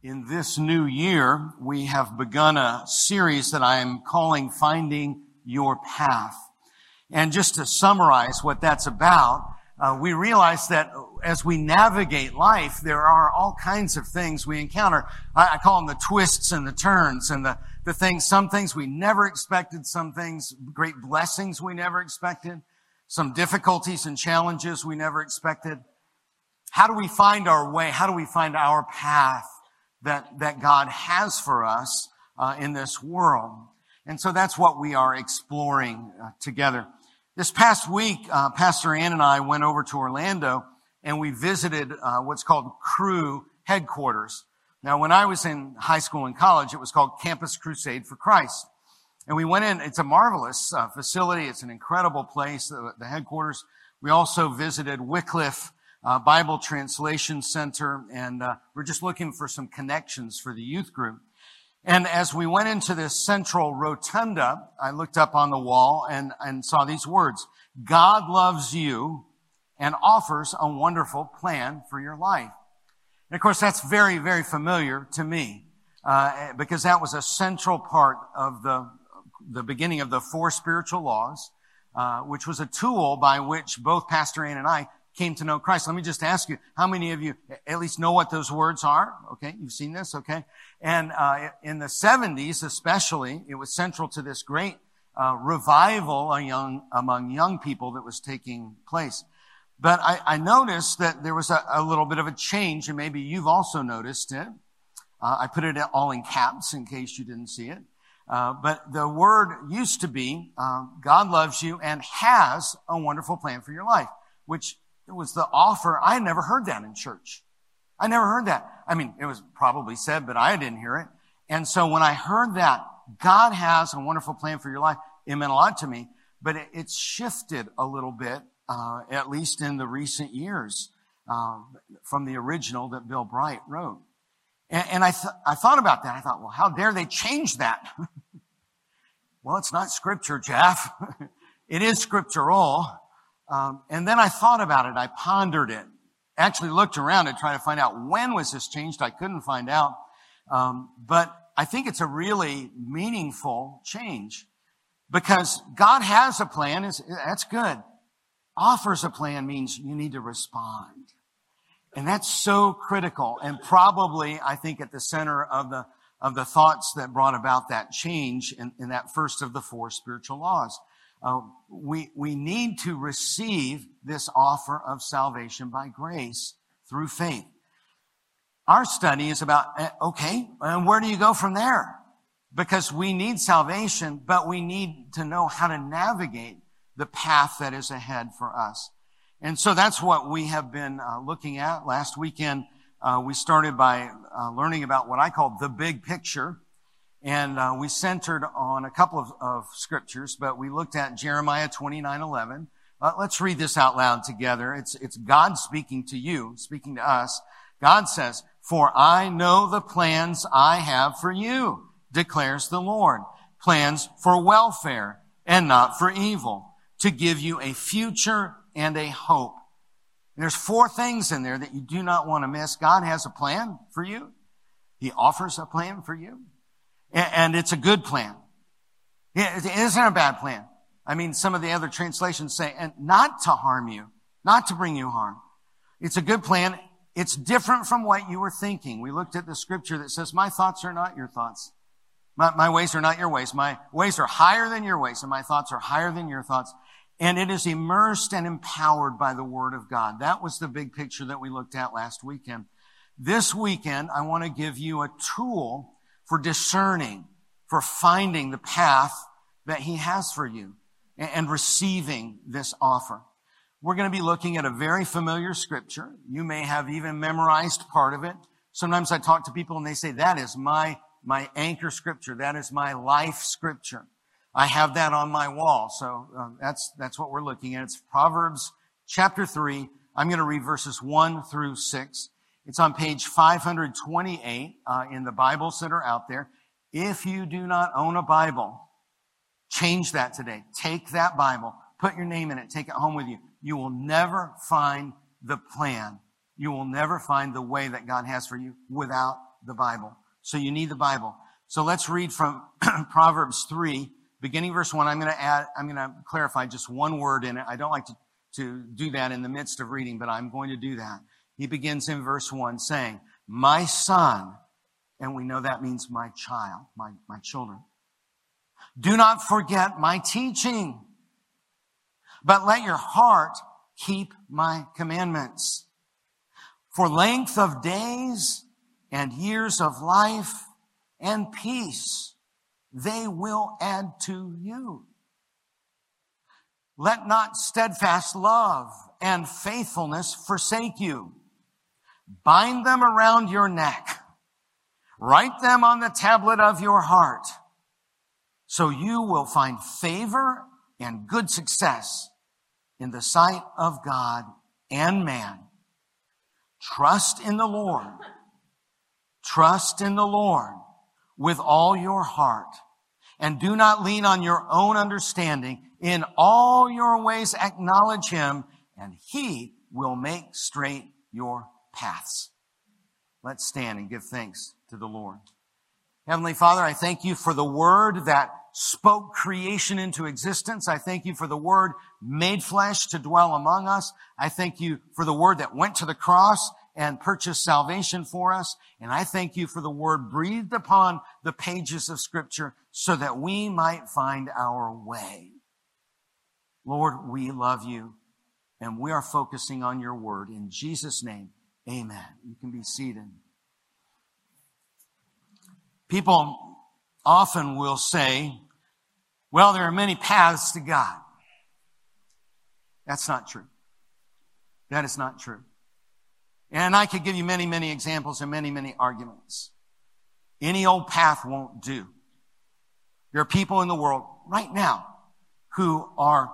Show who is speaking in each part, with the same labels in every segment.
Speaker 1: In this new year, we have begun a series that I am calling Finding Your Path. And just to summarize what that's about, we realize that as we navigate life, there are all kinds of things we encounter. I call them the twists and the turns and the things, some things we never expected, some things, great blessings we never expected, some difficulties and challenges we never expected. How do we find our way? How do we find our path that God has for us in this world? And so that's what we are exploring together. This past week, Pastor Ann and I went over to Orlando and we visited what's called Cru headquarters. Now, when I was in high school and college, it was called Campus Crusade for Christ. And we went in. It's a marvelous facility. It's an incredible place, the headquarters. We also visited Wycliffe Bible Translation Center, and we're just looking for some connections for the youth group. And as we went into this central rotunda, I looked up on the wall and saw these words: God loves you and offers a wonderful plan for your life. And of course, that's very, very familiar to me, because that was a central part of the beginning of the 4 spiritual laws, which was a tool by which both Pastor Ann and I came to know Christ. Let me just ask you, how many of you at least know what those words are? Okay, you've seen this, okay? And in the 70s especially, it was central to this great revival among young people that was taking place. But I noticed that there was a little bit of a change, and maybe you've also noticed it. I put it all in caps in case you didn't see it. But the word used to be, God loves you and has a wonderful plan for your life, which it was the offer. I had never heard that in church. I never heard that. I mean, it was probably said, but I didn't hear it. And so when I heard that, God has a wonderful plan for your life, it meant a lot to me. But it's shifted a little bit, at least in the recent years, from the original that Bill Bright wrote. And I thought about that. I thought, well, how dare they change that? Well, it's not scripture, Jeff. It is scriptural. And then I thought about it. I pondered it. Actually looked around and tried to find out when was this changed. I couldn't find out. But I think it's a really meaningful change because God has a plan. That's good. Offers a plan means you need to respond. And that's so critical and probably, I think, at the center of the thoughts that brought about that change in that first of the 4 spiritual laws. We need to receive this offer of salvation by grace through faith. Our study is about, okay, and where do you go from there? Because we need salvation, but we need to know how to navigate the path that is ahead for us. And so that's what we have been looking at. Last weekend, we started by learning about what I call the big picture. And we centered on a couple of scriptures, but we looked at Jeremiah 29:11. Let's read this out loud together. It's God speaking to you, speaking to us. God says, "For I know the plans I have for you, declares the Lord. Plans for welfare and not for evil, to give you a future and a hope." And there's 4 things in there that you do not want to miss. God has a plan for you. He offers a plan for you. And it's a good plan. It isn't a bad plan. I mean, some of the other translations say, and not to harm you, not to bring you harm. It's a good plan. It's different from what you were thinking. We looked at the scripture that says, my thoughts are not your thoughts. My ways are not your ways. My ways are higher than your ways, and my thoughts are higher than your thoughts. And it is immersed and empowered by the Word of God. That was the big picture that we looked at last weekend. This weekend, I want to give you a tool for discerning, for finding the path that He has for you and receiving this offer. We're going to be looking at a very familiar scripture. You may have even memorized part of it. Sometimes I talk to people and they say, that is my anchor scripture. That is my life scripture. I have that on my wall. So that's what we're looking at. It's Proverbs chapter 3. I'm going to read verses 1 through 6. It's on page 528 in the Bibles that are out there. If you do not own a Bible, change that today. Take that Bible, put your name in it, take it home with you. You will never find the plan. You will never find the way that God has for you without the Bible. So you need the Bible. So let's read from Proverbs 3, beginning verse 1. I'm going to clarify just one word in it. I don't like to do that in the midst of reading, but I'm going to do that. He begins in verse 1 saying, my son, and we know that means my child, my children. Do not forget my teaching, but let your heart keep my commandments. For length of days and years of life and peace, they will add to you. Let not steadfast love and faithfulness forsake you. Bind them around your neck. Write them on the tablet of your heart, so you will find favor and good success in the sight of God and man. Trust in the Lord. Trust in the Lord with all your heart, and do not lean on your own understanding. In all your ways acknowledge him, and he will make straight your paths. Let's stand and give thanks to the Lord. Heavenly Father, I thank you for the word that spoke creation into existence. I thank you for the word made flesh to dwell among us. I thank you for the word that went to the cross and purchased salvation for us. And I thank you for the word breathed upon the pages of Scripture so that we might find our way. Lord, we love you, and we are focusing on your word. In Jesus' name, amen. You can be seated. People often will say, well, there are many paths to God. That's not true. That is not true. And I could give you many, many examples and many, many arguments. Any old path won't do. There are people in the world right now who are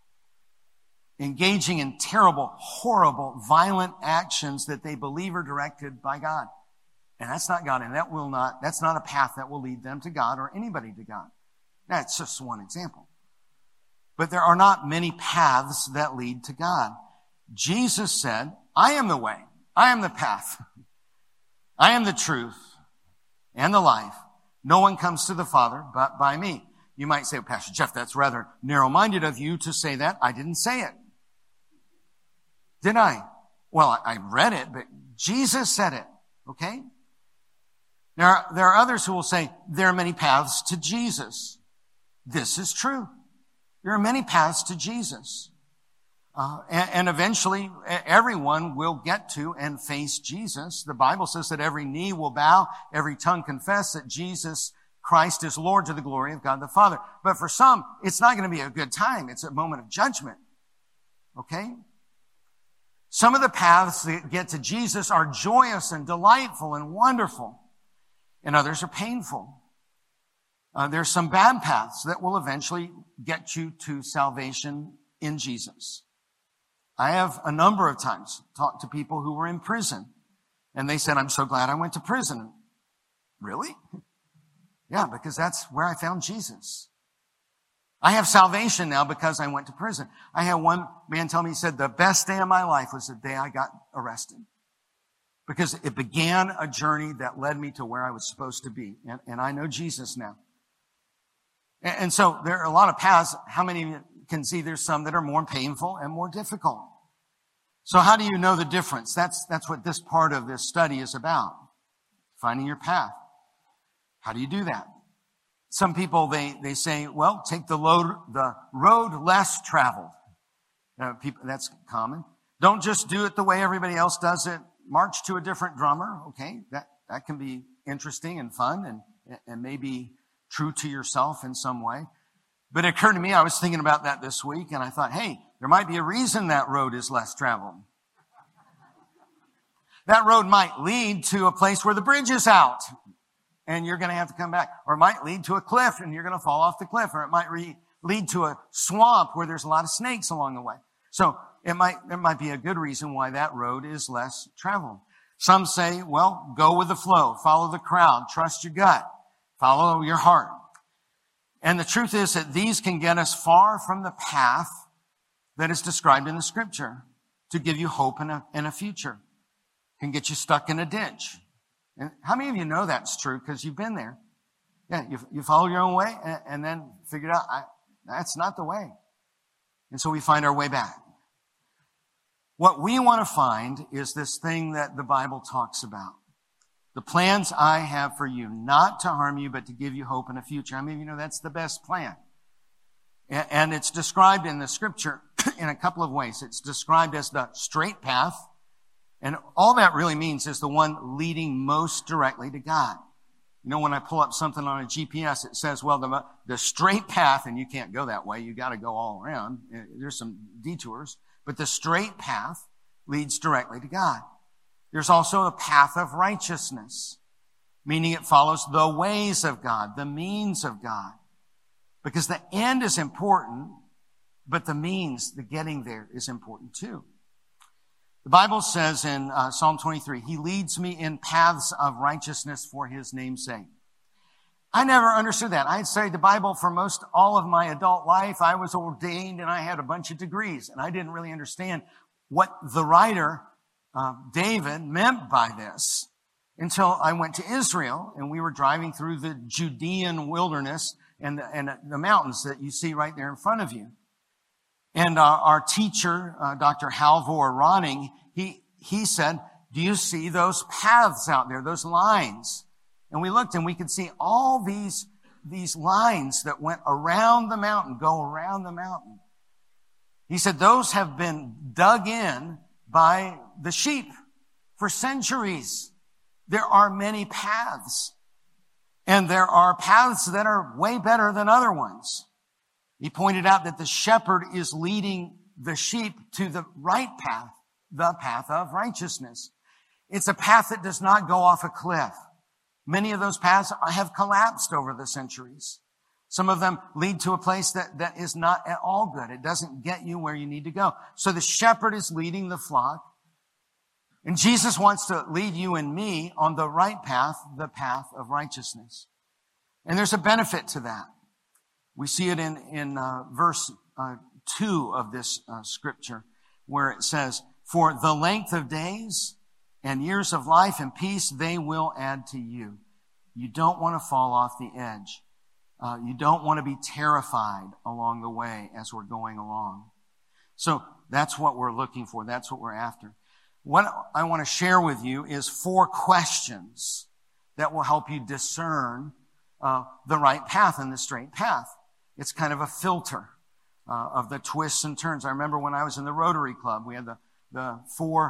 Speaker 1: engaging in terrible, horrible, violent actions that they believe are directed by God. And that's not God, and that's not a path that will lead them to God or anybody to God. That's just one example. But there are not many paths that lead to God. Jesus said, I am the way, I am the path, I am the truth and the life. No one comes to the Father but by me. You might say, Pastor Jeff, that's rather narrow-minded of you to say that. I didn't say it. Did I? Well, I read it, but Jesus said it. Okay? There are others who will say, there are many paths to Jesus. This is true. There are many paths to Jesus. And eventually, everyone will get to and face Jesus. The Bible says that every knee will bow, every tongue confess that Jesus Christ is Lord to the glory of God the Father. But for some, it's not going to be a good time. It's a moment of judgment. Okay? Some of the paths that get to Jesus are joyous and delightful and wonderful, and others are painful. There's some bad paths that will eventually get you to salvation in Jesus. I have a number of times talked to people who were in prison, and they said, I'm so glad I went to prison. Really? Yeah, because that's where I found Jesus. I have salvation now because I went to prison. I had one man tell me, he said, the best day of my life was the day I got arrested. Because it began a journey that led me to where I was supposed to be. And I know Jesus now. And so there are a lot of paths. How many can see there's some that are more painful and more difficult? So how do you know the difference? That's what this part of this study is about. Finding your path. How do you do that? Some people, they say, well, take the road less traveled. That's common. Don't just do it the way everybody else does it. March to a different drummer. Okay, that can be interesting and fun and maybe true to yourself in some way. But it occurred to me, I was thinking about that this week, and I thought, hey, there might be a reason that road is less traveled. That road might lead to a place where the bridge is out, and you're going to have to come back. Or it might lead to a cliff, and you're going to fall off the cliff. Or it might lead to a swamp where there's a lot of snakes along the way. So there might be a good reason why that road is less traveled. Some say, well, go with the flow, follow the crowd, trust your gut, follow your heart. And the truth is that these can get us far from the path that is described in the Scripture to give you hope and a future. Can get you stuck in a ditch. And how many of you know that's true because you've been there? Yeah, you follow your own way and then figured out that's not the way. And so we find our way back. What we want to find is this thing that the Bible talks about. The plans I have for you, not to harm you, but to give you hope in a future. I mean, you know, that's the best plan. And it's described in the scripture in a couple of ways. It's described as the straight path. And all that really means is the one leading most directly to God. You know, when I pull up something on a GPS, it says, well, the straight path, and you can't go that way. You got to go all around. There's some detours. But the straight path leads directly to God. There's also a path of righteousness, meaning it follows the ways of God, the means of God. Because the end is important, but the means, the getting there, is important too. The Bible says in Psalm 23, He leads me in paths of righteousness for His name's sake. I never understood that. I had studied the Bible for most all of my adult life. I was ordained and I had a bunch of degrees, and I didn't really understand what the writer, David, meant by this until I went to Israel and we were driving through the Judean wilderness and the mountains that you see right there in front of you. And our teacher, Dr. Halvor Ronning, he said, do you see those paths out there, those lines? And we looked and we could see all these lines that went around the mountain, go around the mountain. He said those have been dug in by the sheep for centuries. There are many paths. And there are paths that are way better than other ones. He pointed out that the shepherd is leading the sheep to the right path, the path of righteousness. It's a path that does not go off a cliff. Many of those paths have collapsed over the centuries. Some of them lead to a place that is not at all good. It doesn't get you where you need to go. So the shepherd is leading the flock. And Jesus wants to lead you and me on the right path, the path of righteousness. And there's a benefit to that. We see it in verse 2 of this scripture where it says, for the length of days and years of life and peace they will add to you. You don't want to fall off the edge. You don't want to be terrified along the way as we're going along. So that's what we're looking for. That's what we're after. What I want to share with you is 4 questions that will help you discern the right path and the straight path. It's kind of a filter of the twists and turns. I remember when I was in the Rotary Club, we had the 4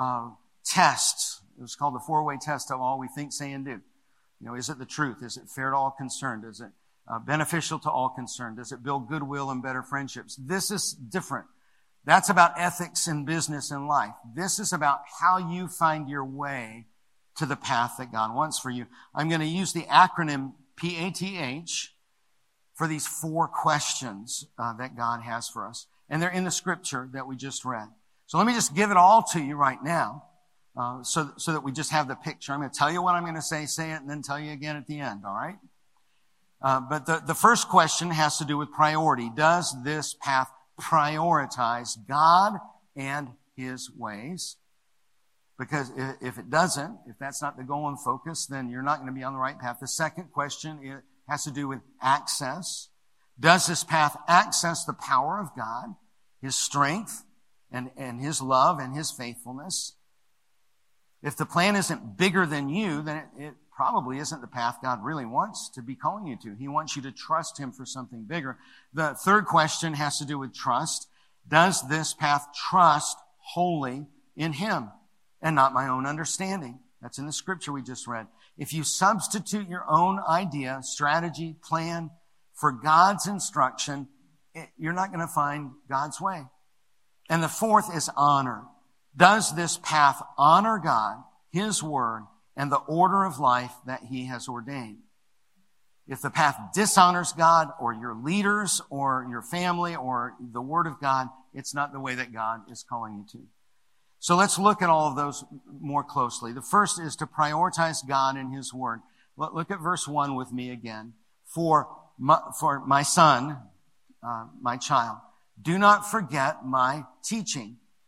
Speaker 1: tests. It was called the 4-way test of all we think, say, and do. You know, is it the truth? Is it fair to all concerned? Is it beneficial to all concerned? Does it build goodwill and better friendships? This is different. That's about ethics in business and life. This is about how you find your way to the path that God wants for you. I'm going to use the acronym PATH for these 4 questions that God has for us. And they're in the scripture that we just read. So let me just give it all to you right now so that we just have the picture. I'm going to tell you what I'm going to say it, and then tell you again at the end, all right? But the first question has to do with priority. Does this path prioritize God and His ways? Because if it doesn't, if that's not the goal and focus, then you're not going to be on the right path. The second question has to do with access. Does this path access the power of God, His strength, and His love and His faithfulness? If the plan isn't bigger than you, then it probably isn't the path God really wants to be calling you to. He wants you to trust Him for something bigger. The third question has to do with trust. Does this path trust wholly in Him and not my own understanding? That's in the scripture we just read. If you substitute your own idea, strategy, plan for God's instruction, you're not going to find God's way. And the fourth is honor. Does this path honor God, His word, and the order of life that He has ordained? If the path dishonors God or your leaders or your family or the word of God, it's not the way that God is calling you to. So let's look at all of those more closely. The first is to prioritize God and His word. Look at verse 1 with me again. For my son, my child, do not forget my teaching.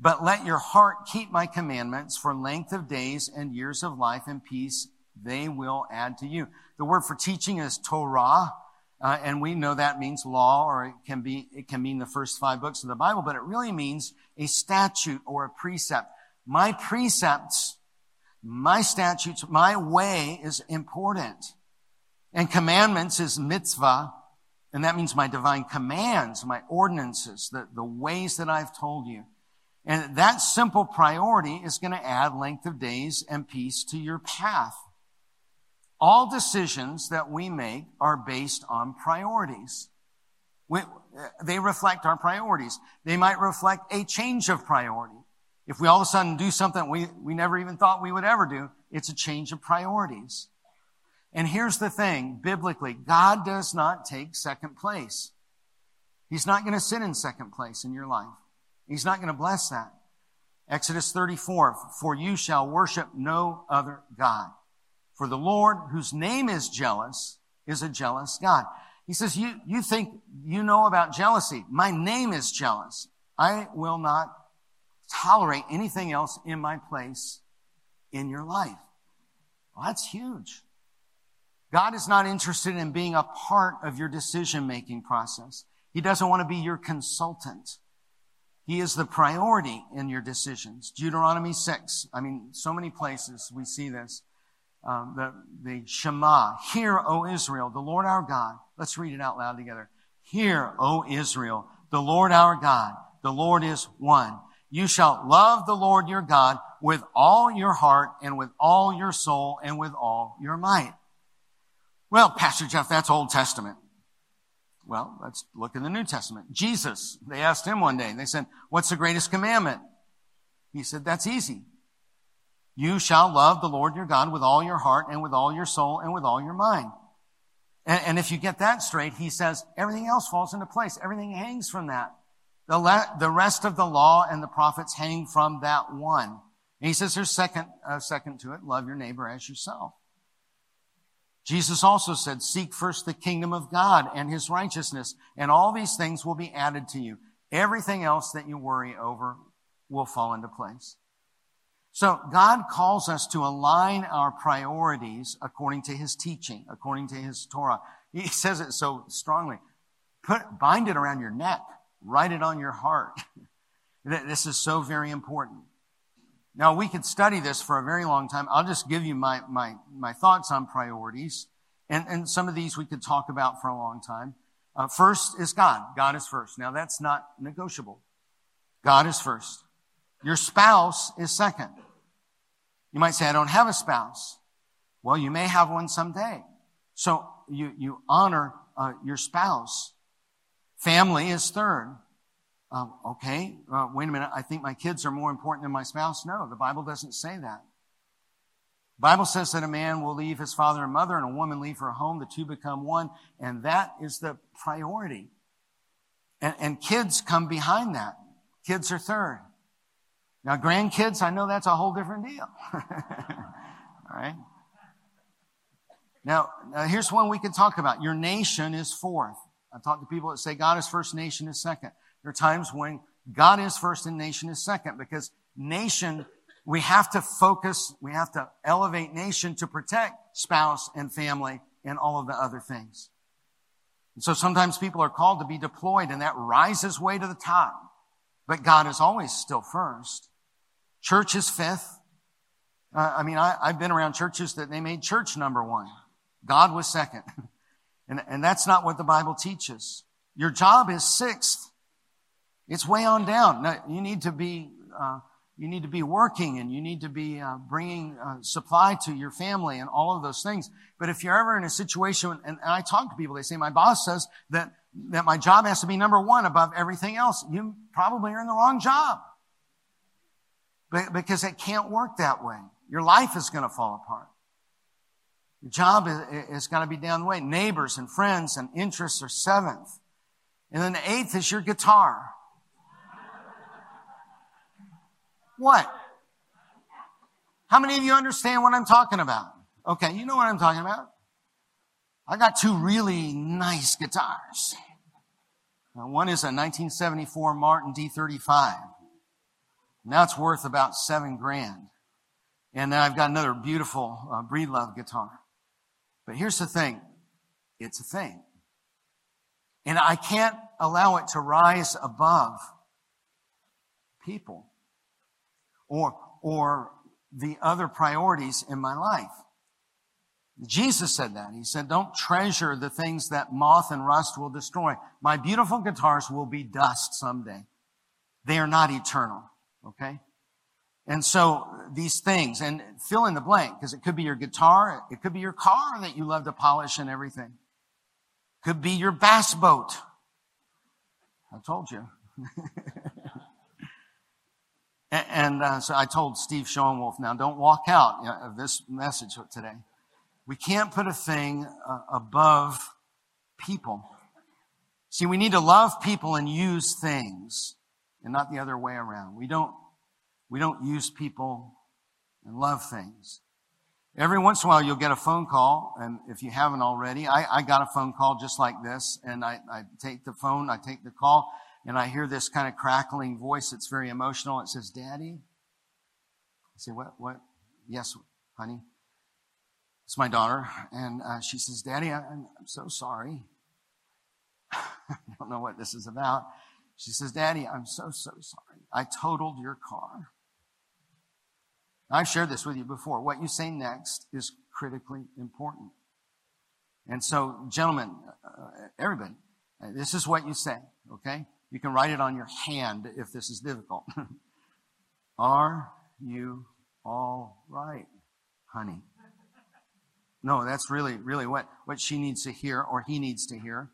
Speaker 1: But let your heart keep my commandments for length of days and years of life and peace they will add to you. The word for teaching is Torah, and we know that means law, or it can mean the first 5 books of the Bible, but it really means a statute or a precept. My precepts, my statutes, my way is important. And commandments is mitzvah, and that means my divine commands, my ordinances, the ways that I've told you. And that simple priority is going to add length of days and peace to your path. All decisions that we make are based on priorities. They reflect our priorities. They might reflect a change of priority. If we all of a sudden do something we never even thought we would ever do, it's a change of priorities. And here's the thing, biblically, God does not take second place. He's not going to sit in second place in your life. He's not going to bless that. Exodus 34, for you shall worship no other God. For the Lord, whose name is jealous, is a jealous God. He says, you think you know about jealousy. My name is jealous. I will not tolerate anything else in my place in your life. Well, that's huge. God is not interested in being a part of your decision-making process. He doesn't want to be your consultant. He is the priority in your decisions. Deuteronomy 6. So many places we see this. The Shema. Hear, O Israel, the Lord our God. Let's read it out loud together. Hear, O Israel, the Lord our God. The Lord is one. You shall love the Lord your God with all your heart and with all your soul and with all your might. Well, Pastor Jeff, that's Old Testament. Well, let's look in the New Testament. Jesus, they asked him one day, they said, what's the greatest commandment? He said, that's easy. You shall love the Lord your God with all your heart and with all your soul and with all your mind. And if you get that straight, he says, everything else falls into place. Everything hangs from that. The rest of the law and the prophets hang from that one. And he says there's a second to it. Love your neighbor as yourself. Jesus also said, seek first the kingdom of God and his righteousness, and all these things will be added to you. Everything else that you worry over will fall into place. So God calls us to align our priorities according to his teaching, according to his Torah. He says it so strongly. Bind it around your neck. Write it on your heart. This is so very important. Now, we could study this for a very long time. I'll just give you my thoughts on priorities. And some of these we could talk about for a long time. First is God. God is first. Now, that's not negotiable. God is first. Your spouse is second. You might say, I don't have a spouse. Well, you may have one someday. So you honor your spouse. Family is third. Wait a minute. I think my kids are more important than my spouse. No, the Bible doesn't say that. The Bible says that a man will leave his father and mother and a woman leave her home. The two become one. And that is the priority. And kids come behind that. Kids are third. Now, grandkids, I know that's a whole different deal. All right. Now, here's one we can talk about. Your nation is fourth. I've talked to people that say God is first, nation is second. There are times when God is first and nation is second, because nation, we have to focus, we have to elevate nation to protect spouse and family and all of the other things. And so sometimes people are called to be deployed, and that rises way to the top. But God is always still first. Church is fifth. I've been around churches that they made church number one. God was second. And that's not what the Bible teaches. Your job is sixth. It's way on down. Now, you need to be working, and you need to be bringing supply to your family and all of those things. But if you're ever in a situation, and I talk to people, they say, my boss says that my job has to be number one above everything else. You probably are in the wrong job. Because it can't work that way. Your life is going to fall apart. Your job is going to be down the way. Neighbors and friends and interests are seventh. And then the eighth is your guitar. What? How many of you understand what I'm talking about? Okay, you know what I'm talking about. I got two really nice guitars. Now, one is a 1974 Martin D35. Now it's worth about $7,000. And then I've got another beautiful Breedlove guitar. But here's the thing. It's a thing. And I can't allow it to rise above people or the other priorities in my life. Jesus said that. He said, don't treasure the things that moth and rust will destroy. My beautiful guitars will be dust someday. They are not eternal. Okay? And so these things, and fill in the blank, because it could be your guitar, it could be your car that you love to polish and everything. Could be your bass boat. I told you. So I told Steve Schoenwolf, now don't walk out of this message today. We can't put a thing above people. See, we need to love people and use things, and not the other way around. We don't use people and love things. Every once in a while you'll get a phone call, and if you haven't already, I got a phone call just like this, and I take the phone, I take the call, and I hear this kind of crackling voice that's very emotional. It says, Daddy? I say, what? Yes, honey. It's my daughter, and she says, Daddy, I'm so sorry. I don't know what this is about. She says, Daddy, I'm so sorry. I totaled your car. I've shared this with you before. What you say next is critically important. And so, gentlemen, everybody, this is what you say, okay? You can write it on your hand if this is difficult. Are you all right, honey? No, that's really what she needs to hear or he needs to hear.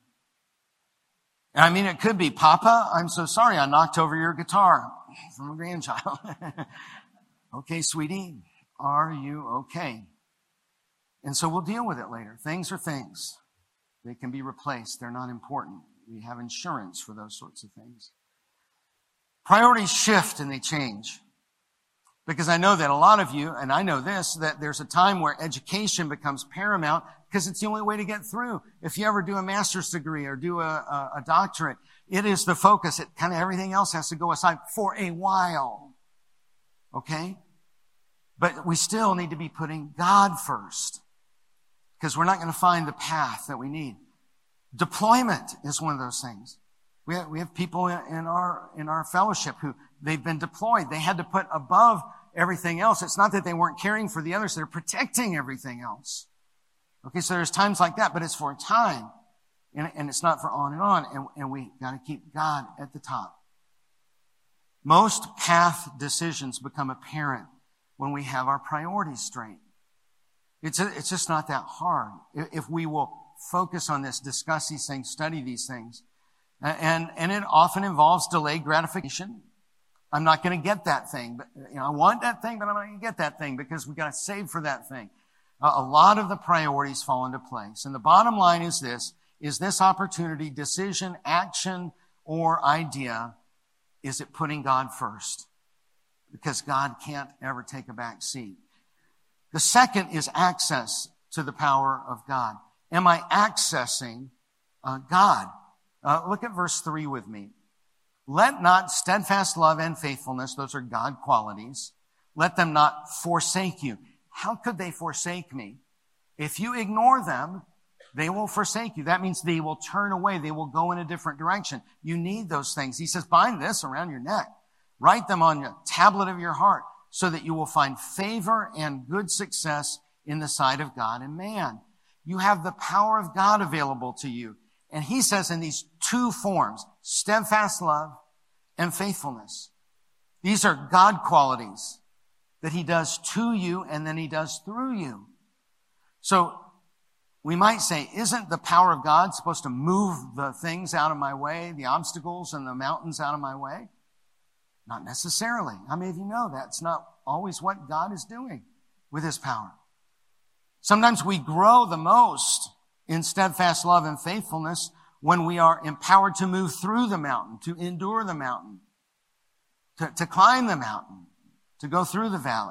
Speaker 1: And I mean, it could be, Papa, I'm so sorry I knocked over your guitar from a grandchild. Okay, sweetie, are you okay? And so we'll deal with it later. Things are things. They can be replaced. They're not important. We have insurance for those sorts of things. Priorities shift and they change. Because I know that a lot of you, and I know this, that there's a time where education becomes paramount because it's the only way to get through. If you ever do a master's degree or do a doctorate, it is the focus. It kind of everything else has to go aside for a while. Okay? But we still need to be putting God first because we're not going to find the path that we need. Deployment is one of those things. We have people in our fellowship who they've been deployed. They had to put above everything else. It's not that they weren't caring for the others. They're protecting everything else. Okay, so there's times like that, but it's for a time. And it's not for on and on. And we got to keep God at the top. Most path decisions become apparent when we have our priorities straight. It's just not that hard. If we will focus on this, discuss these things, study these things. And it often involves delayed gratification. I'm not going to get that thing, but I want that thing, but I'm not going to get that thing because we got to save for that thing. A lot of the priorities fall into place. And the bottom line is this opportunity, decision, action, or idea, is it putting God first? Because God can't ever take a back seat. The second is access to the power of God. Am I accessing God? Look at verse 3 with me. Let not steadfast love and faithfulness, those are God qualities, let them not forsake you. How could they forsake me? If you ignore them, they will forsake you. That means they will turn away. They will go in a different direction. You need those things. He says, bind this around your neck. Write them on the tablet of your heart so that you will find favor and good success in the sight of God and man. You have the power of God available to you. And he says in these two forms, steadfast love and faithfulness. These are God qualities that he does to you and then he does through you. So we might say, isn't the power of God supposed to move the things out of my way, the obstacles and the mountains out of my way? Not necessarily. How many of you know that's not always what God is doing with his power? Sometimes we grow the most in steadfast love and faithfulness when we are empowered to move through the mountain, to endure the mountain, to climb the mountain, to go through the valley.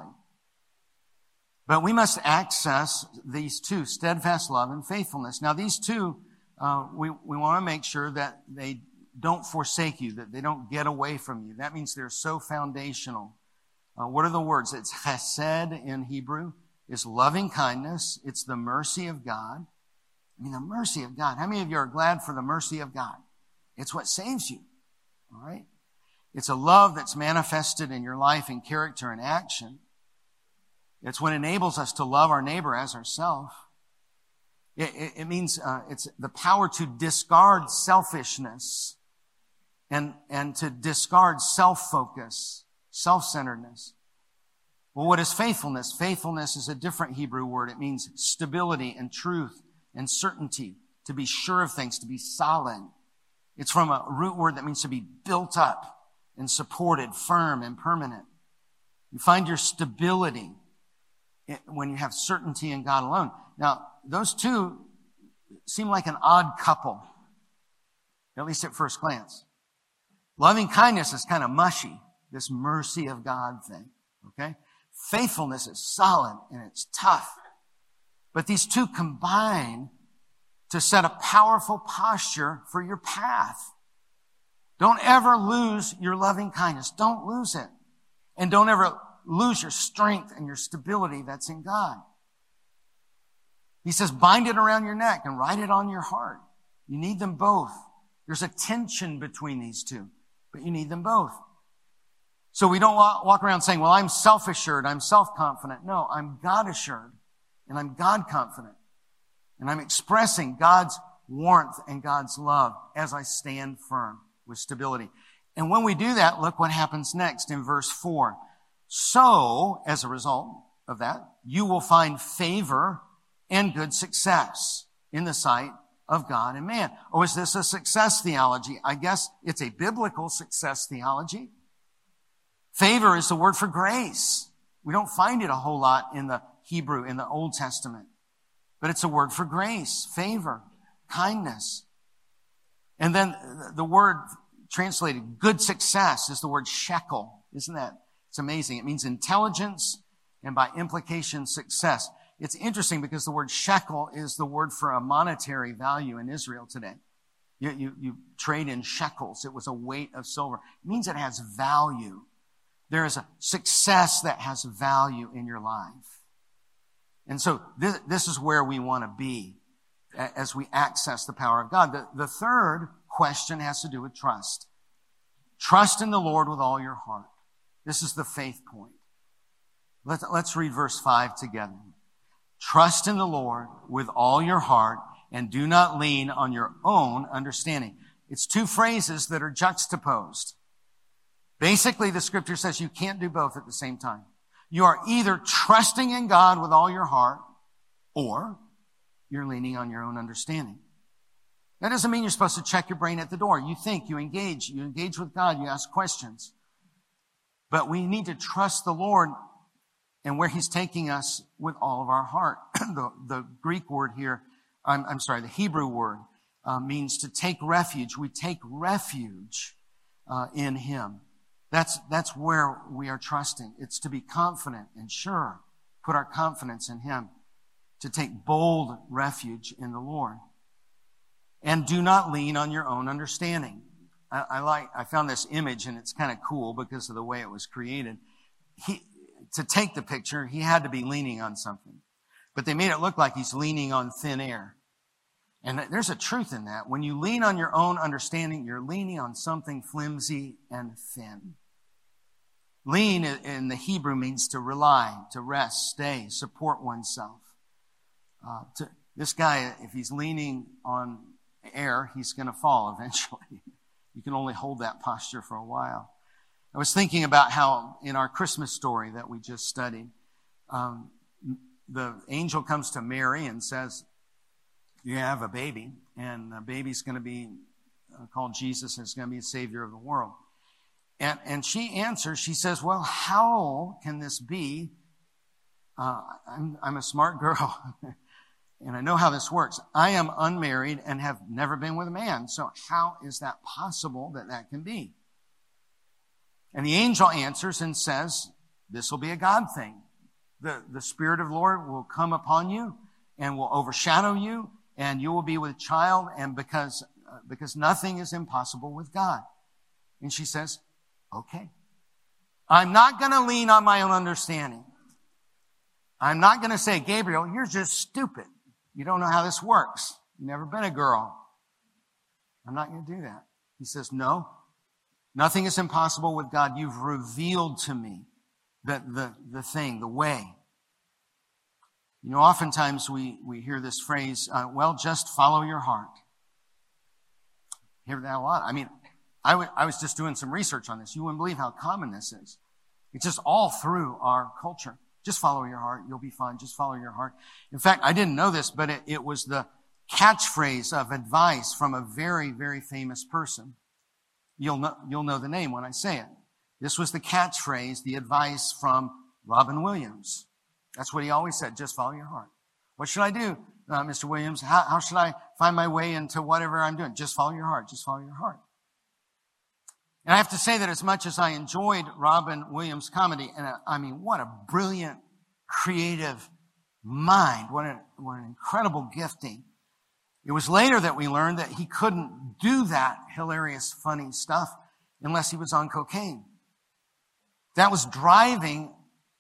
Speaker 1: But we must access these two, steadfast love and faithfulness. Now these two, we want to make sure that they don't forsake you, that they don't get away from you. That means they're so foundational. What are the words? It's chesed in Hebrew. It's loving kindness. It's the mercy of God. I mean, the mercy of God. How many of you are glad for the mercy of God? It's what saves you. All right? It's a love that's manifested in your life in character and action. It's what enables us to love our neighbor as ourselves. It means it's the power to discard selfishness and to discard self-focus, self-centeredness. Well, what is faithfulness? Faithfulness is a different Hebrew word. It means stability and truth and certainty, to be sure of things, to be solid. It's from a root word that means to be built up and supported, firm and permanent. You find your stability when you have certainty in God alone. Now, those two seem like an odd couple, at least at first glance. Loving kindness is kind of mushy, this mercy of God thing, okay? Faithfulness is solid and it's tough. But these two combine to set a powerful posture for your path. Don't ever lose your loving kindness. Don't lose it. And don't ever lose your strength and your stability that's in God. He says, bind it around your neck and write it on your heart. You need them both. There's a tension between these two, but you need them both. So we don't walk around saying, well, I'm self-assured, I'm self-confident. No, I'm God-assured and I'm God-confident. And I'm expressing God's warmth and God's love as I stand firm with stability. And when we do that, look what happens next in verse 4. So, as a result of that, you will find favor and good success in the sight of God and man. Oh, is this a success theology? I guess it's a biblical success theology. Favor is the word for grace. We don't find it a whole lot in the Hebrew, in the Old Testament. But it's a word for grace, favor, kindness. And then the word translated good success is the word shekel. Isn't that? It's amazing. It means intelligence and by implication success. It's interesting because the word shekel is the word for a monetary value in Israel today. You trade in shekels. It was a weight of silver. It means it has value. There is a success that has value in your life. And so this is where we want to be as we access the power of God. The third question has to do with trust. Trust in the Lord with all your heart. This is the faith point. Let's read verse 5 together. Trust in the Lord with all your heart and do not lean on your own understanding. It's two phrases that are juxtaposed. Basically, the scripture says you can't do both at the same time. You are either trusting in God with all your heart or you're leaning on your own understanding. That doesn't mean you're supposed to check your brain at the door. You think, you engage with God, you ask questions. But we need to trust the Lord and where He's taking us with all of our heart. The Greek word here, the Hebrew word means to take refuge. We take refuge in Him. That's where we are trusting. It's to be confident and sure. Put our confidence in Him. To take bold refuge in the Lord. And do not lean on your own understanding. I found this image and it's kind of cool because of the way it was created. To take the picture, he had to be leaning on something. But they made it look like he's leaning on thin air. And there's a truth in that. When you lean on your own understanding, you're leaning on something flimsy and thin. Lean in the Hebrew means to rely, to rest, stay, support oneself. This guy, if he's leaning on air, he's going to fall eventually. You can only hold that posture for a while. I was thinking about how in our Christmas story that we just studied, the angel comes to Mary and says, you have a baby, and the baby's going to be called Jesus, and it's going to be the Savior of the world. And she answers, she says, well, how can this be? I'm a smart girl, and I know how this works. I am unmarried and have never been with a man, so how is that possible that can be? And the angel answers and says, this will be a God thing. The Spirit of the Lord will come upon you and will overshadow you, and you will be with child, and because because nothing is impossible with God. And she says, okay. I'm not going to lean on my own understanding. I'm not going to say, Gabriel, you're just stupid. You don't know how this works. You've never been a girl. I'm not going to do that. He says, no, nothing is impossible with God. You've revealed to me the thing, the way. You know, oftentimes we hear this phrase, well, just follow your heart. Hear that a lot. I mean, I was just doing some research on this. You wouldn't believe how common this is. It's just all through our culture. Just follow your heart. You'll be fine. Just follow your heart. In fact, I didn't know this, but it was the catchphrase of advice from a very, very famous person. You'll know the name when I say it. This was the catchphrase, the advice from Robin Williams. That's what he always said. Just follow your heart. What should I do, Mr. Williams? How should I find my way into whatever I'm doing? Just follow your heart. Just follow your heart. And I have to say that as much as I enjoyed Robin Williams' comedy, and I mean, what a brilliant, creative mind. What an incredible gifting. It was later that we learned that he couldn't do that hilarious, funny stuff unless he was on cocaine. That was driving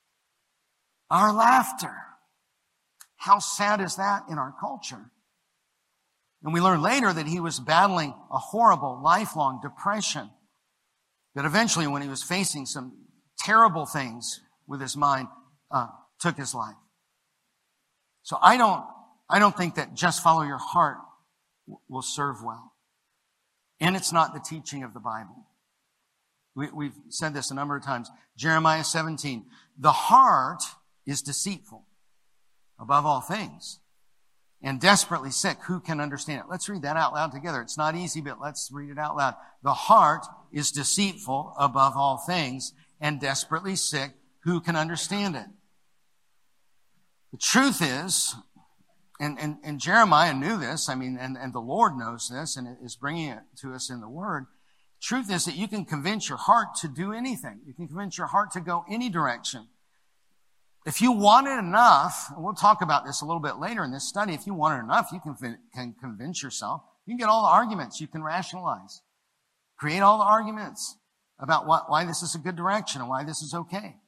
Speaker 1: our laughter. How sad is that in our culture? And we learned later that he was battling a horrible, lifelong depression. That eventually, when he was facing some terrible things with his mind, took his life. So I don't think that just follow your heart will serve well. And it's not the teaching of the Bible. We've said this a number of times. Jeremiah 17. The heart is deceitful above all things and desperately sick. Who can understand it? Let's read that out loud together. It's not easy, but let's read it out loud. The heart is deceitful above all things and desperately sick. Who can understand it? The truth is, and Jeremiah knew this, I mean, and the Lord knows this and is bringing it to us in the Word. Truth is that you can convince your heart to do anything. You can convince your heart to go any direction. If you want it enough, and we'll talk about this a little bit later in this study, if you want it enough, you can convince yourself. You can get all the arguments. You can rationalize. Create all the arguments about why this is a good direction and why this is okay.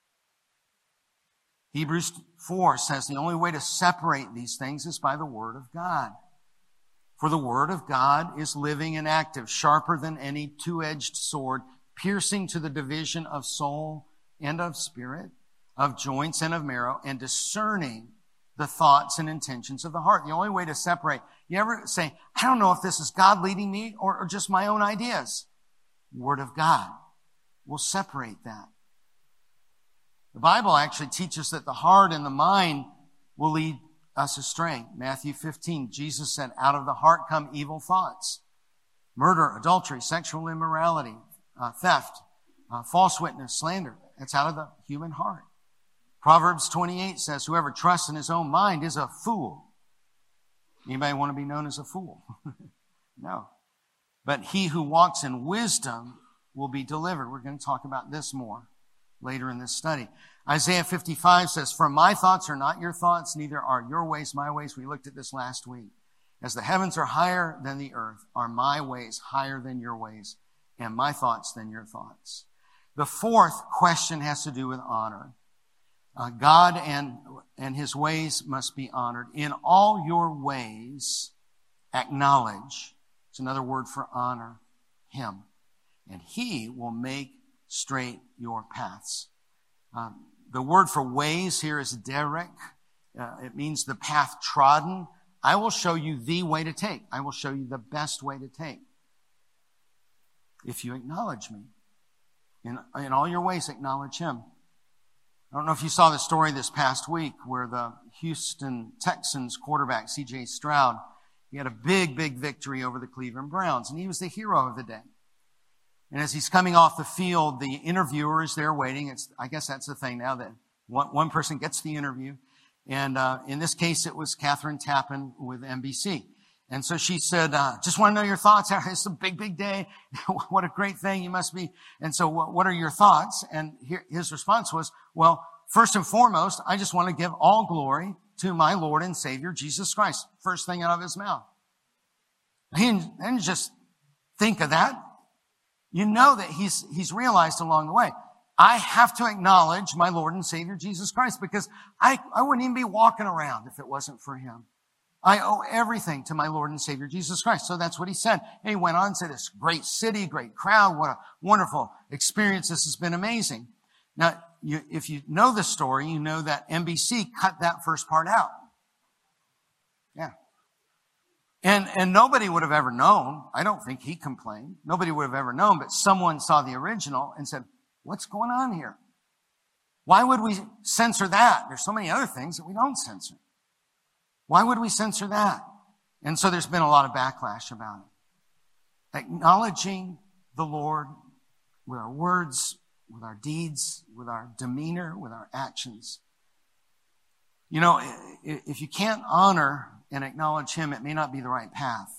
Speaker 1: Hebrews 4 says the only way to separate these things is by the Word of God. For the Word of God is living and active, sharper than any two-edged sword, piercing to the division of soul and of spirit, of joints and of marrow, and discerning the thoughts and intentions of the heart. The only way to separate. You ever say, I don't know if this is God leading me or just my own ideas. Word of God will separate that. The Bible actually teaches that the heart and the mind will lead us astray. Matthew 15, Jesus said, out of the heart come evil thoughts, murder, adultery, sexual immorality, theft, false witness, slander. That's out of the human heart. Proverbs 28 says, whoever trusts in his own mind is a fool. Anybody want to be known as a fool? No. But he who walks in wisdom will be delivered. We're going to talk about this more later in this study. Isaiah 55 says, for my thoughts are not your thoughts, neither are your ways my ways. We looked at this last week. As the heavens are higher than the earth, are my ways higher than your ways, and my thoughts than your thoughts. The fourth question has to do with honor. God and his ways must be honored. In all your ways, acknowledge. It's another word for honor him. And he will make straight your paths. The word for ways here is derek. It means the path trodden. I will show you the way to take. I will show you the best way to take. If you acknowledge me. In all your ways, acknowledge him. I don't know if you saw the story this past week where the Houston Texans quarterback, C.J. Stroud, he had a big, big victory over the Cleveland Browns, and he was the hero of the day. And as he's coming off the field, the interviewer is there waiting. I guess that's the thing now that one person gets the interview. And in this case, it was Catherine Tappan with NBC. And so she said, just want to know your thoughts. It's a big, big day. What a great thing you must be. And so what are your thoughts? And his response was, well, first and foremost, I just want to give all glory to my Lord and Savior, Jesus Christ. First thing out of his mouth. He didn't just think of that. You know that he's realized along the way, I have to acknowledge my Lord and Savior Jesus Christ, because I wouldn't even be walking around if it wasn't for him. I owe everything to my Lord and Savior Jesus Christ. So that's what he said. And he went on and said, this great city, great crowd, what a wonderful experience. This has been amazing. Now, if you know the story, you know that NBC cut that first part out. Yeah. And nobody would have ever known. I don't think he complained. Nobody would have ever known, but someone saw the original and said, what's going on here? Why would we censor that? There's so many other things that we don't censor. Why would we censor that? And so there's been a lot of backlash about it. Acknowledging the Lord with our words, with our deeds, with our demeanor, with our actions. You know, if you can't honor and acknowledge him, it may not be the right path.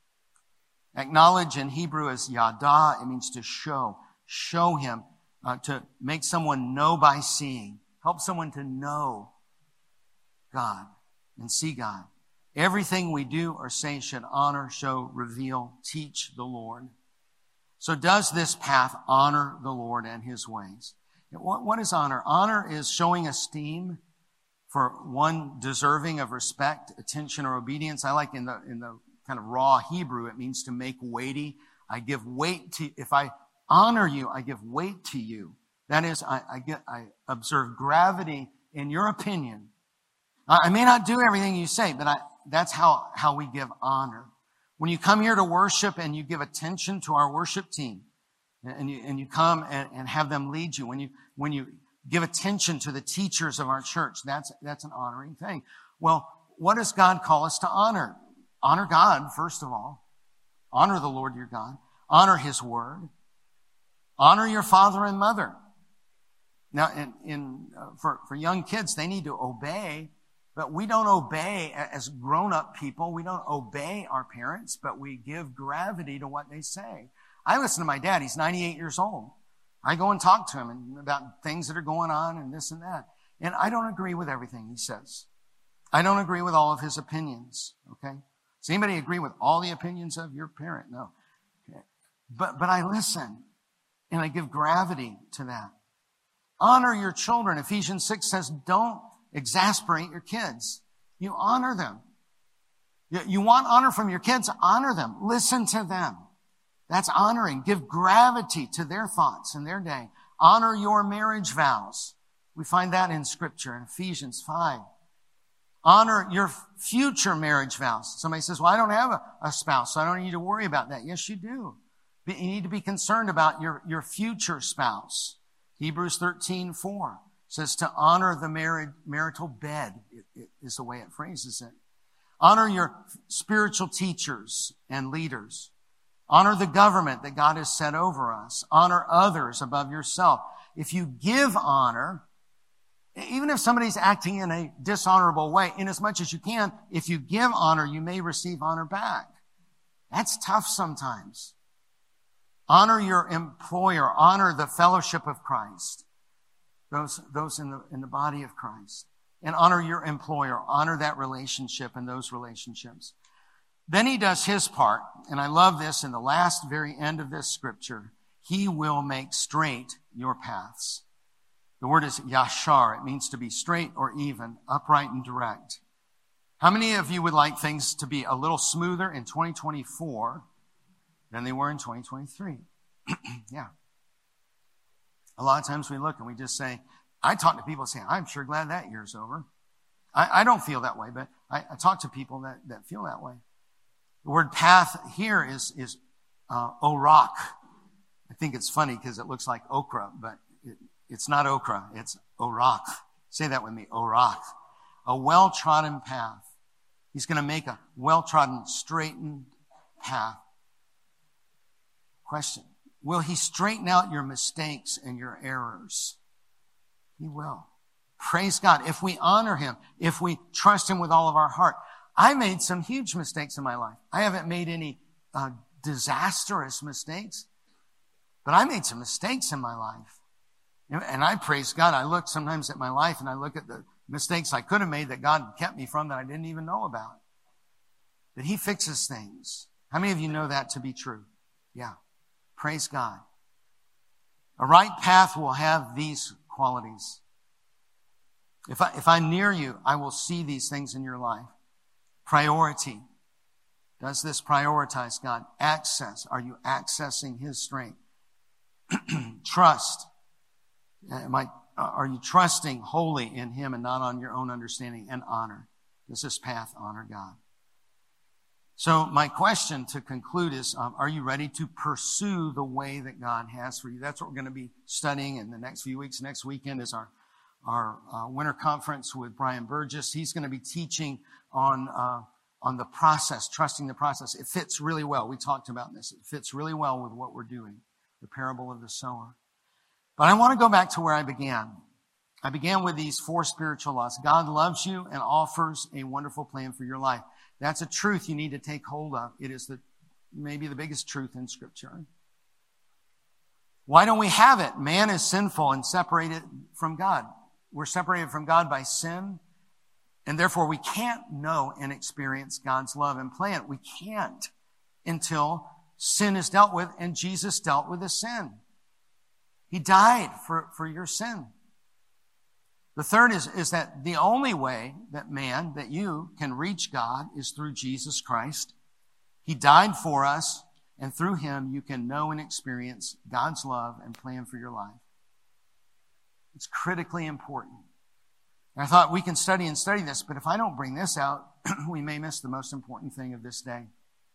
Speaker 1: Acknowledge in Hebrew is yada. It means to show. Show him, to make someone know by seeing. Help someone to know God and see God. Everything we do or say should honor, show, reveal, teach the Lord. So does this path honor the Lord and his ways? What is honor? Honor is showing esteem for one deserving of respect, attention, or obedience. I like in the kind of raw Hebrew, it means to make weighty. I give weight to, if I honor you, I give weight to you. That is, I observe gravity in your opinion. I may not do everything you say, but that's how we give honor. When you come here to worship and you give attention to our worship team, and you come and have them lead you, when you give attention to the teachers of our church, that's an honoring thing. Well, what does God call us to honor? Honor God, first of all. Honor the Lord your God. Honor his word. Honor your father and mother. Now, for young kids, they need to obey. But we don't obey as grown-up people. We don't obey our parents, but we give gravity to what they say. I listen to my dad. He's 98 years old. I go and talk to him about things that are going on and this and that. And I don't agree with everything he says. I don't agree with all of his opinions. Okay? Does anybody agree with all the opinions of your parent? No. Okay. But I listen, and I give gravity to that. Honor your children. Ephesians 6 says, don't exasperate your kids. You honor them. You want honor from your kids? Honor them. Listen to them. That's honoring. Give gravity to their thoughts in their day. Honor your marriage vows. We find that in Scripture in Ephesians 5. Honor your future marriage vows. Somebody says, well, I don't have a spouse, so I don't need to worry about that. Yes, you do. You need to be concerned about your future spouse. Hebrews 13:4 says to honor the marital bed, it is the way it phrases it. Honor your spiritual teachers and leaders. Honor the government that God has set over us. Honor others above yourself. If you give honor, even if somebody's acting in a dishonorable way, in as much as you can, if you give honor, you may receive honor back. That's tough sometimes. Honor your employer. Honor the fellowship of Christ. Those in the body of Christ. And honor your employer. Honor that relationship and those relationships. Then he does his part, and I love this in the last very end of this scripture. He will make straight your paths. The word is yashar. It means to be straight or even, upright and direct. How many of you would like things to be a little smoother in 2024 than they were in 2023? Yeah. A lot of times we look and we just say, I talk to people saying, I'm sure glad that year's over. I don't feel that way, but I talk to people that feel that way. The word path here is orak. I think it's funny because it looks like okra, but it's not okra. It's orak. Say that with me, orak. A well-trodden path. He's going to make a well-trodden, straightened path. Question. Will he straighten out your mistakes and your errors? He will. Praise God. If we honor him, if we trust him with all of our heart. I made some huge mistakes in my life. I haven't made any disastrous mistakes, but I made some mistakes in my life. And I praise God. I look sometimes at my life and I look at the mistakes I could have made that God kept me from that I didn't even know about. That he fixes things. How many of you know that to be true? Yeah. Praise God. A right path will have these qualities. If I'm near you, I will see these things in your life. Priority. Does this prioritize God? Access. Are you accessing His strength? Trust. Are you trusting wholly in Him and not on your own understanding? And honor. Does this path honor God? So my question to conclude is, are you ready to pursue the way that God has for you? That's what we're going to be studying in the next few weeks. Next weekend is our winter conference with Brian Burgess. He's going to be teaching on the process, trusting the process. It fits really well. We talked about this. It fits really well with what we're doing, the parable of the sower. But I want to go back to where I began. I began with these 4 spiritual laws. God loves you and offers a wonderful plan for your life. That's a truth you need to take hold of. It is maybe the biggest truth in Scripture. Why don't we have it? Man is sinful and separated from God. We're separated from God by sin, and therefore we can't know and experience God's love and plan. We can't until sin is dealt with, and Jesus dealt with the sin. He died for your sin. The third is that the only way that you can reach God is through Jesus Christ. He died for us, and through Him you can know and experience God's love and plan for your life. It's critically important. And I thought we can study this, but if I don't bring this out, we may miss the most important thing of this day.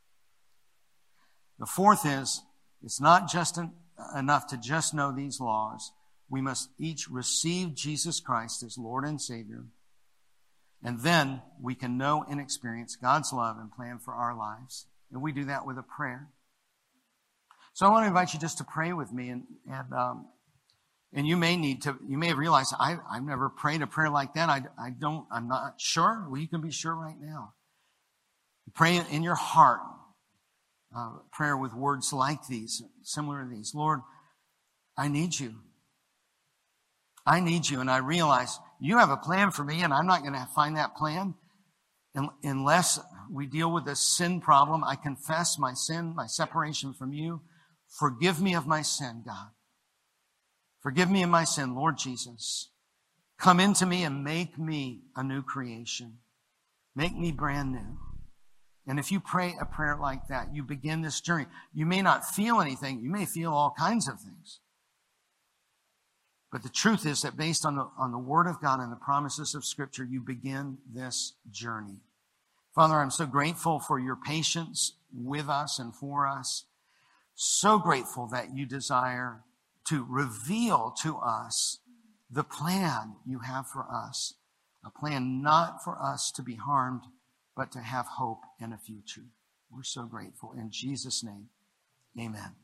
Speaker 1: The fourth is, it's not just enough to just know these laws. We must each receive Jesus Christ as Lord and Savior. And then we can know and experience God's love and plan for our lives. And we do that with a prayer. So I want to invite you just to pray with me. And you may have realized, I've never prayed a prayer like that. I'm not sure. Well, you can be sure right now. Pray in your heart. Prayer with words like these, similar to these. Lord, I need you. I need you, and I realize you have a plan for me, and I'm not going to find that plan unless we deal with this sin problem. I confess my sin, my separation from you. Forgive me of my sin, God. Forgive me of my sin, Lord Jesus. Come into me and make me a new creation. Make me brand new. And if you pray a prayer like that, you begin this journey. You may not feel anything. You may feel all kinds of things. But the truth is that based on the Word of God and the promises of Scripture, you begin this journey. Father, I'm so grateful for your patience with us and for us. So grateful that you desire to reveal to us the plan you have for us. A plan not for us to be harmed, but to have hope and a future. We're so grateful. In Jesus' name, amen.